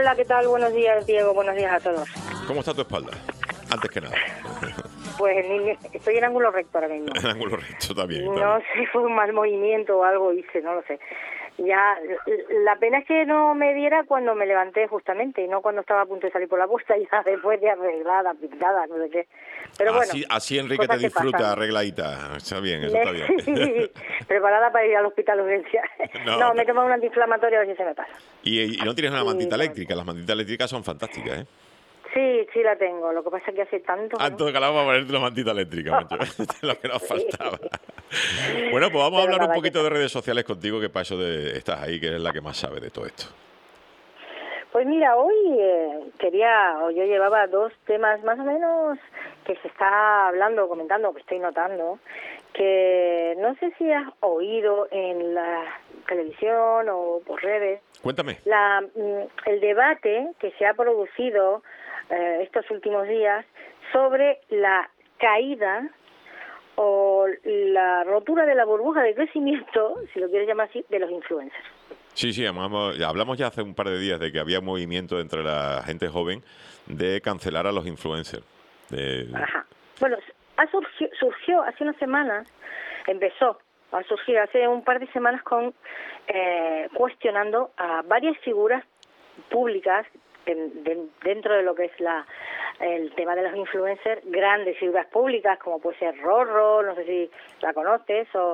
Hola, ¿qué tal? Buenos días, Diego. Buenos días a todos. ¿Cómo está tu espalda? Antes que nada. Pues estoy en ángulo recto ahora mismo. En ángulo recto, está bien. No sé si fue un mal movimiento o algo hice, no lo sé. Ya, la pena es que no me diera cuando me levanté justamente, y no cuando estaba a punto de salir por la puerta, ya después de arreglada, pintada, no sé qué. Pero bueno, así Enrique te disfruta, arregladita. Está bien, eso está bien. Sí, preparada para ir al hospital de urgencia. No, me he tomado un antiinflamatorio a ver si se me pasa. Y no tienes una mantita eléctrica. Las mantitas eléctricas son fantásticas, ¿eh? Sí, la tengo. Lo que pasa es que hace tanto... Tanto de calado para ponerte una mantita eléctrica, macho. Lo que nos faltaba. Bueno, pues vamos a hablar un poquito de redes sociales contigo, que para eso estás ahí, que eres la que más sabe de todo esto. Pues mira, hoy yo llevaba dos temas más o menos que se está hablando, comentando, que estoy notando, que no sé si has oído en la televisión o por redes. Cuéntame. El debate que se ha producido estos últimos días sobre la caída o la rotura de la burbuja de crecimiento, si lo quieres llamar así, de los influencers. Sí, hablamos ya hace un par de días de que había un movimiento entre la gente joven de cancelar a los influencers. Ajá. Bueno, surgió hace unas semanas, empezó a surgir hace un par de semanas con cuestionando a varias figuras públicas dentro de lo que es el tema de los influencers, grandes figuras públicas como puede ser Rorro, no sé si la conoces, o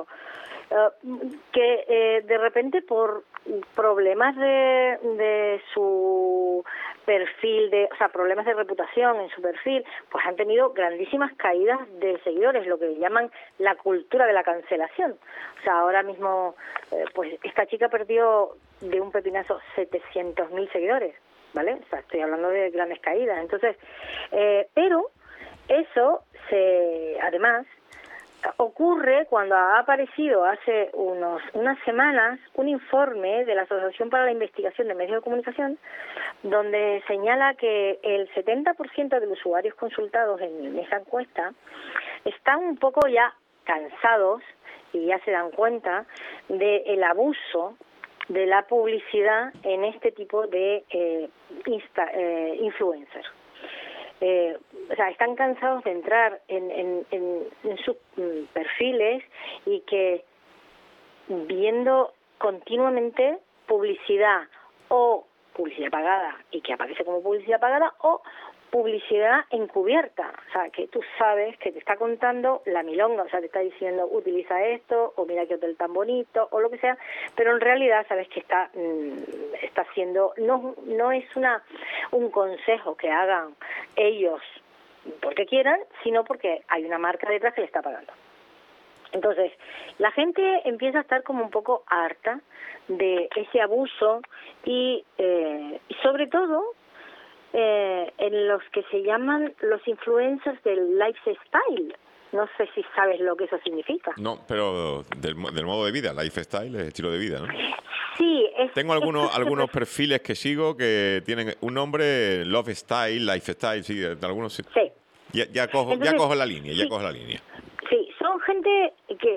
que de repente por problemas de su perfil, o sea, problemas de reputación en su perfil, pues han tenido grandísimas caídas de seguidores, lo que llaman la cultura de la cancelación. O sea, ahora mismo, pues esta chica perdió de un pepinazo 700.000 seguidores, ¿vale? O sea, estoy hablando de grandes caídas. Entonces, pero eso además ocurre cuando ha aparecido hace unas semanas un informe de la Asociación para la Investigación de Medios de Comunicación donde señala que el 70% de los usuarios consultados en esa encuesta están un poco ya cansados y ya se dan cuenta del abuso de la publicidad en este tipo de influencers. O sea, están cansados de entrar en sus perfiles y que viendo continuamente publicidad o publicidad pagada y que aparece como publicidad pagada o publicidad encubierta, o sea, que tú sabes que te está contando la milonga, o sea, te está diciendo utiliza esto o mira qué hotel tan bonito o lo que sea, pero en realidad sabes que está haciendo, no es un consejo que hagan ellos porque quieran, sino porque hay una marca detrás que le está pagando. Entonces, la gente empieza a estar como un poco harta de ese abuso y sobre todo en los que se llaman los influencers del lifestyle. No sé si sabes lo que eso significa. No, pero del modo de vida, lifestyle es estilo de vida, ¿no? Sí. Tengo algunos perfiles que sigo que tienen un nombre, lifestyle, sí, algunos sí. Sí. Ya cojo la línea, sí. Sí, son gente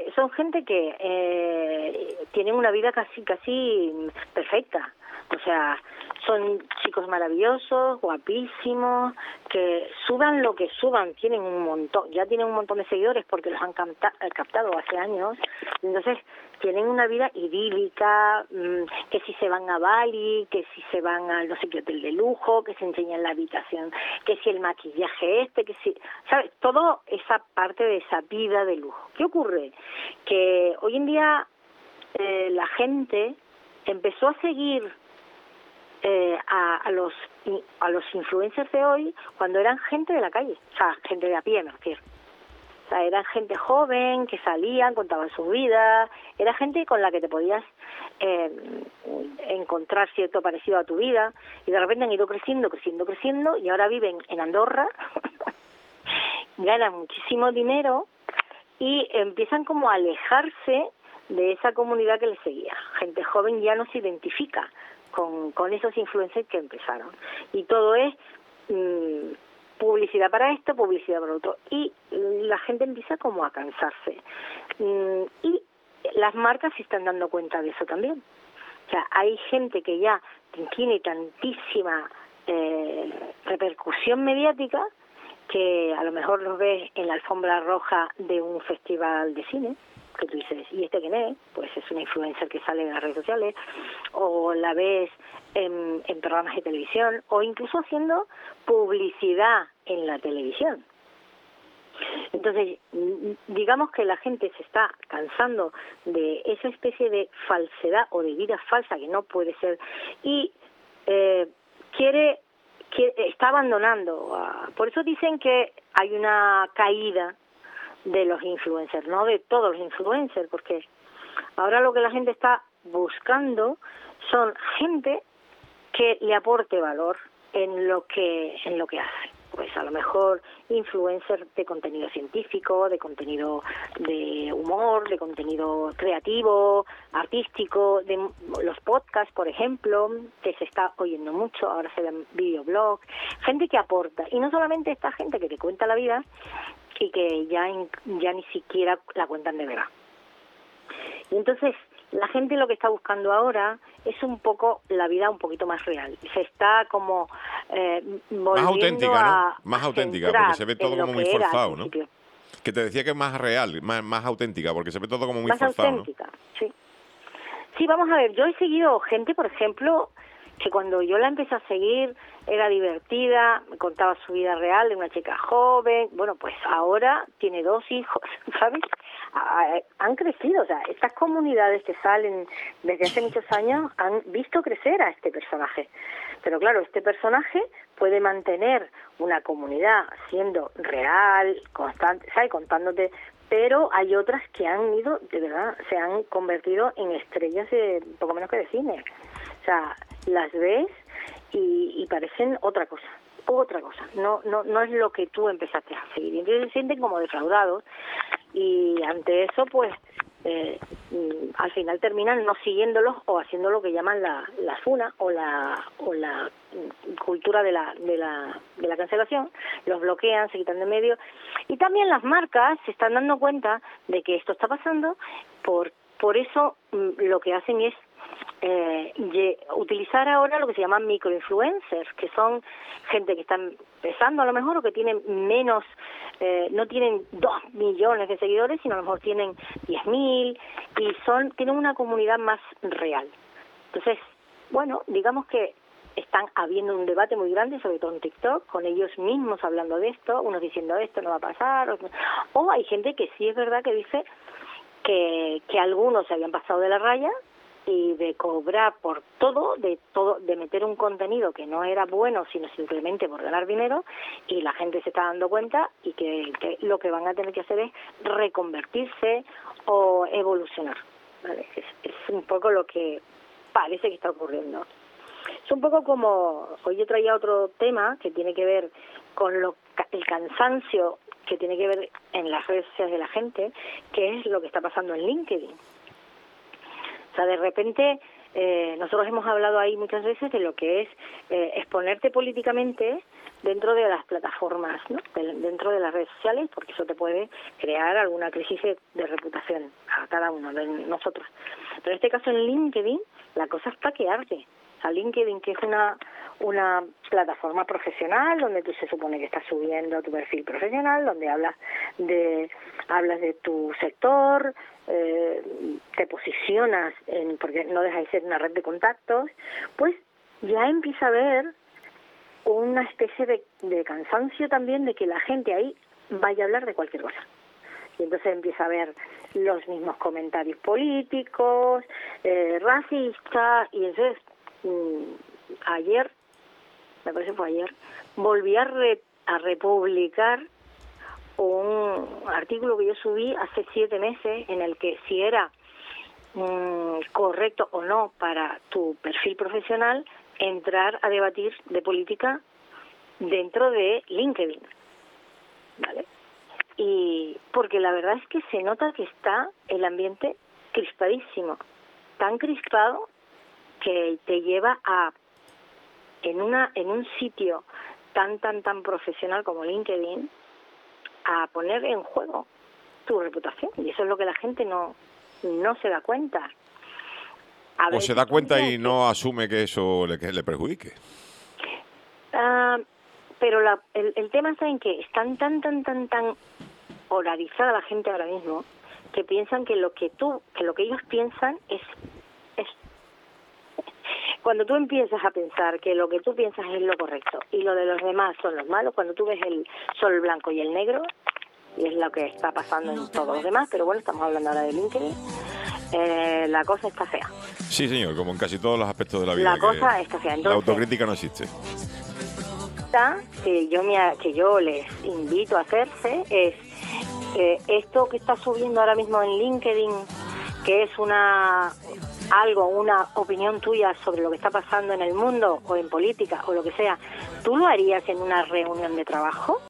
que tienen una vida casi perfecta. O sea, son chicos maravillosos, guapísimos, que suban lo que suban, tienen un montón de seguidores porque los han captado hace años. Entonces, tienen una vida idílica, que si se van a Bali, que si se van a no sé qué hotel de lujo, que se enseñan la habitación, que si el maquillaje que si, ¿sabes? Todo esa parte de esa vida de lujo. ¿Qué ocurre? Que hoy en día la gente empezó a seguir a los influencers de hoy cuando eran gente de la calle, o sea, gente de a pie, me refiero. O sea, eran gente joven, que salían, contaban sus vidas, era gente con la que te podías encontrar cierto parecido a tu vida, y de repente han ido creciendo, y ahora viven en Andorra, ganan muchísimo dinero, y empiezan como a alejarse de esa comunidad que les seguía. Gente joven ya no se identifica con esos influencers que empezaron. Y todo es publicidad para esto, publicidad para otro. Y la gente empieza como a cansarse. Y las marcas se están dando cuenta de eso también. sea, hay gente que ya tiene tantísima repercusión mediática que a lo mejor los ves en la alfombra roja de un festival de cine, que tú dices, ¿y este quién es? Pues es una influencer que sale en las redes sociales, o la ves en programas de televisión, o incluso haciendo publicidad en la televisión. Entonces, digamos que la gente se está cansando de esa especie de falsedad o de vida falsa que no puede ser, y está abandonando. Por eso dicen que hay una caída de los influencers, no de todos los influencers, porque ahora lo que la gente está buscando son gente que le aporte valor en lo que hace. Pues a lo mejor influencers de contenido científico, de contenido de humor, de contenido creativo, artístico, de los podcasts, por ejemplo, que se está oyendo mucho, ahora se ven videoblogs, gente que aporta, y no solamente esta gente que te cuenta la vida y que ya ni siquiera la cuentan de verdad. Y entonces la gente lo que está buscando ahora es un poco la vida un poquito más real. Se está como volviendo más auténtica, ¿no? Más auténtica, porque se ve todo como muy forzado, ¿no? Que te decía que es más real, más auténtica, porque se ve todo como muy forzado, ¿no? Más auténtica, sí. Sí, vamos a ver, yo he seguido gente, por ejemplo, que cuando yo la empecé a seguir era divertida, me contaba su vida real de una chica joven, bueno, pues ahora tiene 2 hijos, ¿sabes? Han crecido, o sea, estas comunidades que salen desde hace muchos años han visto crecer a este personaje. Pero claro, este personaje puede mantener una comunidad siendo real, constante, ¿sabes? Contándote, pero hay otras que han ido, de verdad, se han convertido en estrellas de poco menos que de cine. O sea, las ves y parecen otra cosa. No es lo que tú empezaste a seguir. Entonces se sienten como defraudados y ante eso, pues, al final terminan no siguiéndolos o haciendo lo que llaman la funa o la cultura de la cancelación. Los bloquean, se quitan de medio. Y también las marcas se están dando cuenta de que esto está pasando. Por eso lo que hacen es utilizar ahora lo que se llaman microinfluencers, que son gente que está empezando a lo mejor o que tienen menos, no tienen 2 millones de seguidores, sino a lo mejor tienen 10.000 y tienen una comunidad más real. Entonces, bueno, digamos que están habiendo un debate muy grande, sobre todo en TikTok, con ellos mismos hablando de esto, unos diciendo esto no va a pasar, o hay gente que sí es verdad que dice que algunos se habían pasado de la raya y de cobrar por todo, de meter un contenido que no era bueno, sino simplemente por ganar dinero, y la gente se está dando cuenta y que lo que van a tener que hacer es reconvertirse o evolucionar, ¿vale? Es un poco lo que parece que está ocurriendo. Es un poco como, hoy yo traía otro tema que tiene que ver con el cansancio que tiene que ver en las redes sociales de la gente, que es lo que está pasando en LinkedIn. O sea, de repente, nosotros hemos hablado ahí muchas veces de lo que es exponerte políticamente dentro de las plataformas, ¿no? Dentro de las redes sociales, porque eso te puede crear alguna crisis de reputación a cada uno de nosotros. Pero en este caso en LinkedIn, la cosa está que arde. O sea, LinkedIn, que es una plataforma profesional donde tú se supone que estás subiendo tu perfil profesional, donde hablas de tu sector, te posicionas porque no deja de ser una red de contactos, pues ya empieza a haber una especie de cansancio también de que la gente ahí vaya a hablar de cualquier cosa. Y entonces empieza a haber los mismos comentarios políticos, racistas, y entonces ayer, me parece que fue ayer, volví a republicar un artículo que yo subí hace 7 meses en el que si era correcto o no para tu perfil profesional entrar a debatir de política dentro de LinkedIn, ¿vale? Y porque la verdad es que se nota que está el ambiente crispadísimo, tan crispado que te lleva a en un sitio tan profesional como LinkedIn a poner en juego tu reputación, y eso es lo que la gente no se da cuenta. ¿O se da cuenta y no asume que eso le perjudique? Pero el tema está en que están tan polarizada la gente ahora mismo, que piensan que lo que ellos piensan es cuando tú empiezas a pensar que lo que tú piensas es lo correcto y lo de los demás son los malos, cuando tú ves el sol blanco y el negro, y es lo que está pasando en todos los demás, pero bueno, estamos hablando ahora de LinkedIn, la cosa está fea. Sí, señor, como en casi todos los aspectos de la vida. La cosa está fea. Entonces, la autocrítica no existe. Que yo les invito a hacerse es esto que está subiendo ahora mismo en LinkedIn, que es una opinión tuya sobre lo que está pasando en el mundo o en política o lo que sea, ¿tú lo harías en una reunión de trabajo?